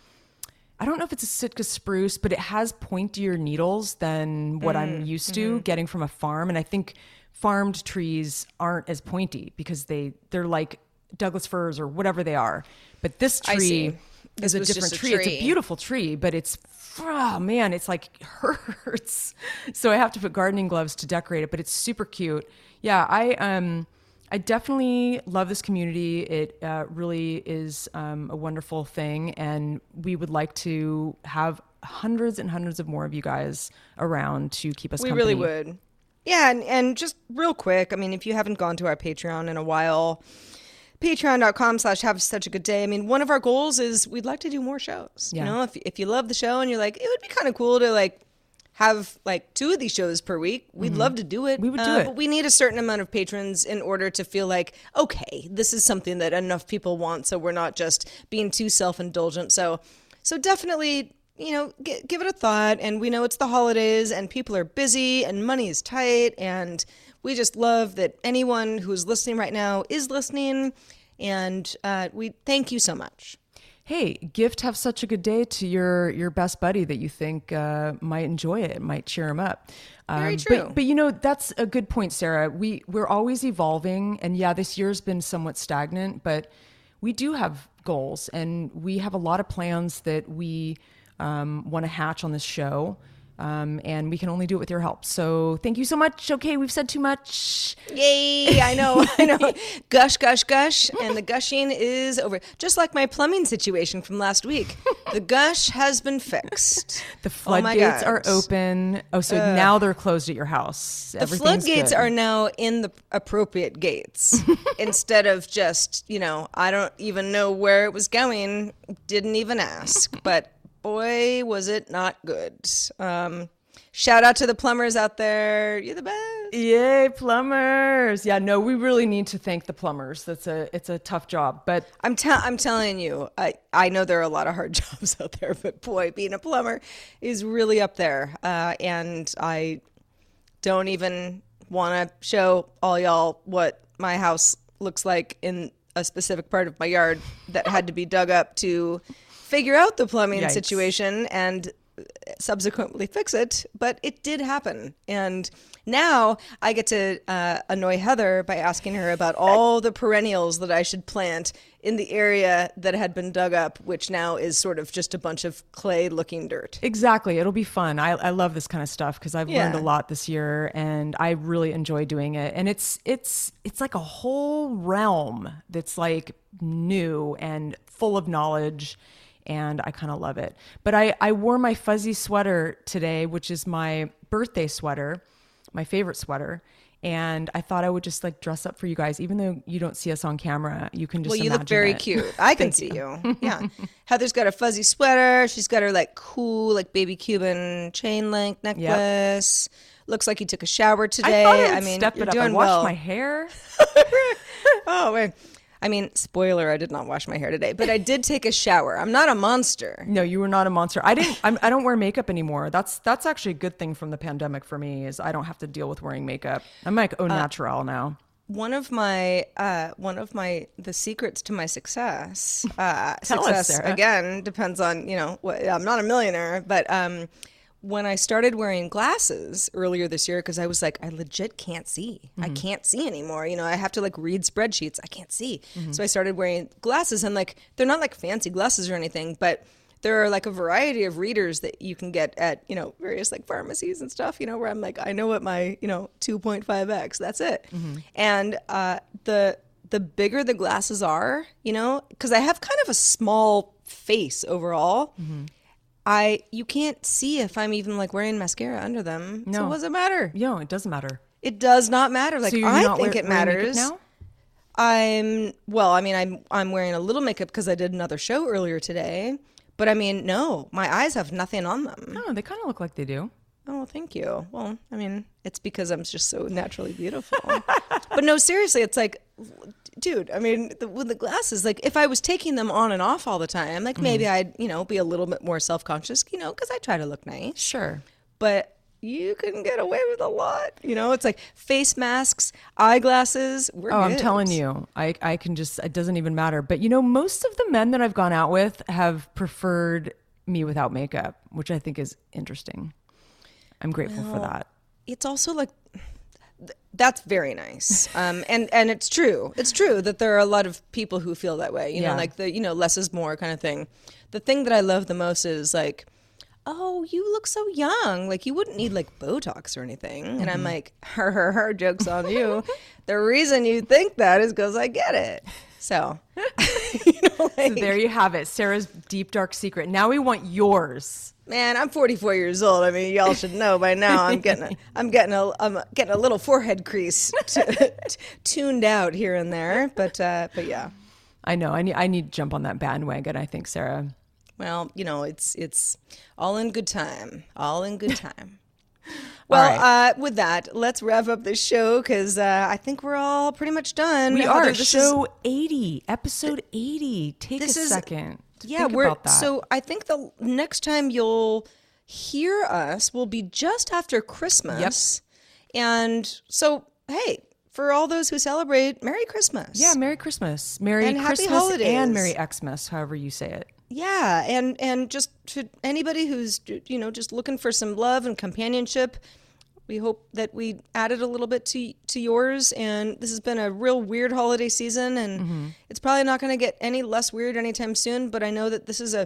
I don't know if it's a Sitka spruce, but it has pointier needles than what mm, I'm used to mm-hmm. getting from a farm. And I think farmed trees aren't as pointy because they, they're like Douglas firs or whatever they are. But this tree is a different tree. A tree. It's a beautiful tree, but it's, oh man, it's like hurts. So I have to put gardening gloves to decorate it, but it's super cute. Yeah, I... um. I definitely love this community. It uh, really is um, a wonderful thing. And we would like to have hundreds and hundreds of more of you guys around to keep us
we
company.
We really would. Yeah. And, and just real quick, I mean, if you haven't gone to our Patreon in a while, patreon.com slash have such a good day. I mean, one of our goals is we'd like to do more shows. Yeah. You know, if, if you love the show and you're like, it would be kind of cool to like, have like two of these shows per week. We'd mm-hmm. love to do it.
We would do
uh,
it.
But we need a certain amount of patrons in order to feel like, okay, this is something that enough people want. So we're not just being too self-indulgent. So, so definitely, you know, g- give it a thought. And we know it's the holidays and people are busy and money is tight. And we just love that anyone who's listening right now is listening. And uh, we thank you so much.
Hey, gift have such a good day to your your best buddy that you think uh, might enjoy it, might cheer him up. Um,
Very true.
But, but you know, that's a good point, Sarah. We we're always evolving, and yeah, this year's been somewhat stagnant, but we do have goals, and we have a lot of plans that we um, want to hatch on this show. Um, and we can only do it with your help. So thank you so much. Okay, we've said too much.
Yay, I know, I know. Gush, gush, gush. And the gushing is over. Just like my plumbing situation from last week. The gush has been fixed.
The floodgates oh are open. Oh, so uh, now they're closed at your house.
The floodgates good. are now in the appropriate gates. Instead of just, you know, I don't even know where it was going. Didn't even ask. But boy, was it not good. Um, shout out to the plumbers out there. You're the best.
Yay, plumbers. Yeah, no, we really need to thank the plumbers. That's a it's a tough job. But
I'm te- I'm telling you, I, I know there are a lot of hard jobs out there, but boy, being a plumber is really up there. Uh, and I don't even want to show all y'all what my house looks like in a specific part of my yard that had to be dug up to figure out the plumbing Yikes. situation. And subsequently fix it, but it did happen. And now I get to uh, annoy Heather by asking her about all the perennials that I should plant in the area that had been dug up, which now is sort of just a bunch of clay-looking dirt.
Exactly. It'll be fun. I, I love this kind of stuff because I've
Yeah.
learned a lot this year, and I really enjoy doing it. And it's it's it's like a whole realm that's like new and full of knowledge, and I kind of love it. But I, I wore my fuzzy sweater today, which is my birthday sweater, my favorite sweater. And I thought I would just like dress up for you guys, even though you don't see us on camera. You can just
Well, you
imagine
look very
it.
cute. I can see you. you. Yeah. Heather's got a fuzzy sweater. She's got her like cool, like baby Cuban chain link necklace. Looks like you took a shower today.
I thought I would
mean,
step
you're
it up.
doing
I washed
well.
my hair.
Oh, wait. I mean, spoiler, I did not wash my hair today, but I did take a shower. I'm not a monster.
No, you were not a monster. I didn't. I'm, I don't wear makeup anymore. That's that's actually a good thing from the pandemic for me. Is I don't have to deal with wearing makeup. I'm like au naturel now.
One of my, uh, one of my, the secrets to my success, uh,
Tell us,
success
Sarah.
again depends on, you know, what, I'm not a millionaire, but um, when I started wearing glasses earlier this year, because I was like, I legit can't see. I can't see anymore. You know, I have to like read spreadsheets. I can't see. So I started wearing glasses, and like they're not like fancy glasses or anything, but there are like a variety of readers that you can get at, you know, various like pharmacies and stuff, you know, where I'm like, I know what my, you know, two point five X, that's it. And uh, the the bigger the glasses are, you know, because I have kind of a small face overall. I you can't see if I'm even like wearing mascara under them. So
No.
what does it matter?
No, it doesn't matter.
It does not matter. Like
So you're
I
not
think
wear-
it
wearing makeup
matters.
now?
I'm well, I mean I'm I'm wearing a little makeup because I did another show earlier today. But I mean, no, my eyes have nothing on them.
No, they kind of look like they do.
Oh, thank you. Well, I mean, it's because I'm just so naturally beautiful. But no, seriously, it's like, dude, I mean, the, with the glasses, like if I was taking them on and off all the time, like maybe I'd, you know, be a little bit more self-conscious, you know, because I try to look nice.
Sure.
But you can get away with a lot. You know, it's like face masks, eyeglasses. We're
Oh, I'm
good.
telling you, I I can just, it doesn't even matter. But you know, most of the men that I've gone out with have preferred me without makeup, which I think is interesting. I'm grateful for that.
It's also like th- that's very nice, um, and and it's true. It's true that there are a lot of people who feel that way. You know,
Yeah.
like the you know less is more kind of thing. The thing that I love the most is like, oh, you look so young. Like you wouldn't need like Botox or anything. And I'm like, her her her. Jokes on you. The reason you think that is because I get it. So, you know, like,
So there you have it, Sarah's deep dark secret. Now we want yours.
man, I'm forty-four years old. I mean, y'all should know by now. I'm getting, a, I'm getting a, I'm getting a little forehead crease t- t- tuned out here and there. But, uh, but yeah.
I know. I need. I need to jump on that bandwagon. I think, Sarah.
Well, you know, it's it's all in good time. All in good time. Well,
right.
uh, with that, let's wrap up this show because uh, I think we're all pretty much done.
We
Although
are
this is-
show eighty, episode eighty. Take
this
a
is-
second. to
Yeah,
think
we're
about that.
so I think the next time you'll hear us will be just after Christmas. And so, hey, for all those who celebrate, Merry Christmas.
Yeah, Merry Christmas, Merry
And happy
Christmas,
holidays.
and Merry Xmas, however you say it.
Yeah, and and just to anybody who's you know just looking for some love and companionship, we hope that we added a little bit to to yours. And this has been a real weird holiday season, and
Mm-hmm.
it's probably not going to get any less weird anytime soon. But I know that this is a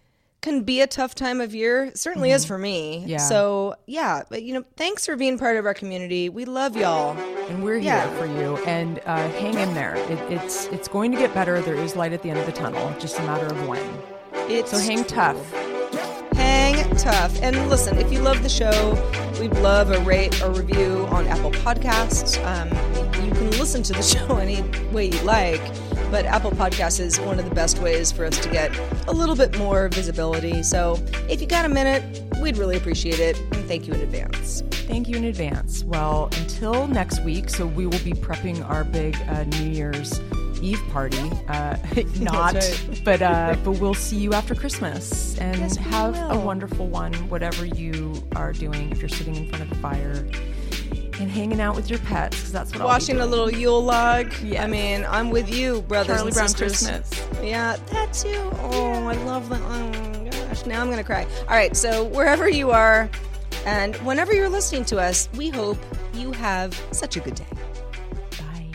can be a tough time of year. It certainly is for me.
Yeah.
So yeah, but you know, thanks for being part of our community. We love y'all.
And we're here
Yeah.
for you. And uh, hang in there. It, it's it's going to get better. There is light at the end of the tunnel. Just a matter of when.
It's
So hang
true.
tough.
Hang tough. And listen, if you love the show, we'd love a rate or review on Apple Podcasts. Um, you can listen to the show any way you like, but Apple Podcasts is one of the best ways for us to get a little bit more visibility. So if you got a minute, we'd really appreciate it. And thank you in advance.
Thank you in advance. Well, until next week, so we will be prepping our big uh, New Year's Eve party. Uh, not,
right.
but uh, but we'll see you after Christmas, and
Yes, we
have a
will.
wonderful one, whatever you are doing. If you're sitting in front of the fire and hanging out with your pets, because that's what
Watching
I'll
a
be doing.
little Yule log.
Yes.
I mean, I'm with you, brothers
Charlie
and
Brown
sisters.
Christmas.
Yeah, that too. Oh, I love that. Oh, God. gosh, now I'm going to cry. All right, so wherever you are and whenever you're listening to us, we hope you have such a good day.
Bye.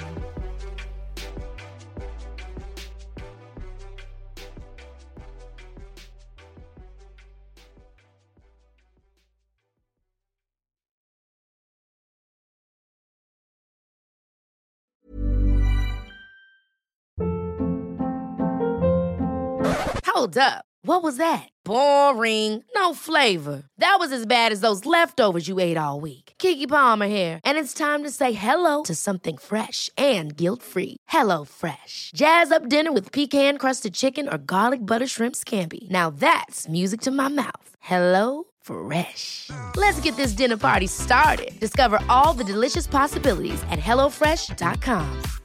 Hold up. What was that? Boring. No flavor. That was as bad as those leftovers you ate all week. Keke Palmer here, and it's time to say hello to something fresh and guilt-free. Hello Fresh. Jazz up dinner with pecan-crusted chicken or garlic butter shrimp scampi. Now that's music to my mouth. Hello Fresh. Let's get this dinner party started. Discover all the delicious possibilities at hello fresh dot com.